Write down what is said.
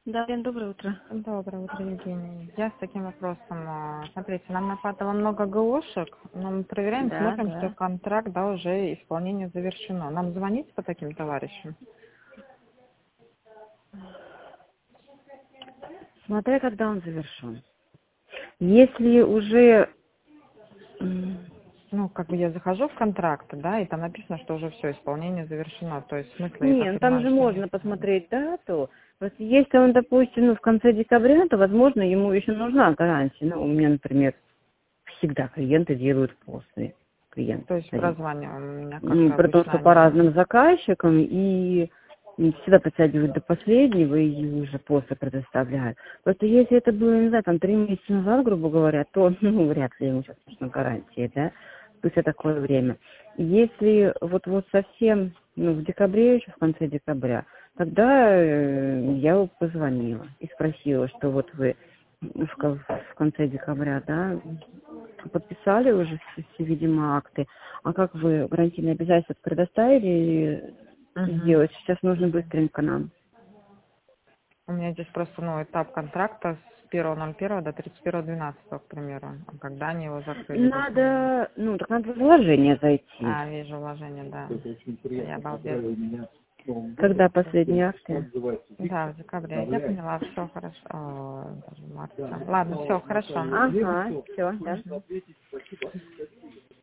Да, Лен, доброе утро. Доброе утро, Евгений. Я с таким вопросом. Смотрите, нам нападало много ГОшек, но мы проверяем, Да, смотрим, что да. контракт, да, уже исполнение завершено. Нам звонить по таким товарищам? Смотря когда он завершен. Если уже... Ну, как бы я захожу в контракт, да, и там написано, что уже все, исполнение завершено. То есть смысла, я Не, так ну там понимаю, же что нет. можно посмотреть дату. Просто если он, допустим, в конце декабря, то, возможно, ему еще нужна гарантия. Ну, у меня, например, всегда клиенты делают после. Клиенты То есть стоит. прозваниваем у меня, как При том, обычно что по они. разным заказчикам и всегда подтягивают до последнего и уже после предоставляют. Просто если это было, не знаю, там 3 месяца назад, грубо говоря, то, вряд ли ему сейчас нужна гарантия, да, спустя такое время. Если вот совсем, в декабре еще, в конце декабря, тогда я его позвонила и спросила, что вот вы в конце декабря, да, подписали уже все, видимо, акты. А как вы гарантийные обязательства предоставили или сделать? Сейчас нужно быстренько нам. У меня здесь просто, этап контракта с 1.01 до 31.12, к примеру. А когда они его закрыли? Надо, так надо в вложение зайти. Вижу вложение, да. Я обалдела. Когда последние акты? Да, в декабре. Я поняла, все хорошо. Даже в марте. Ладно, все хорошо. Ага, все, да.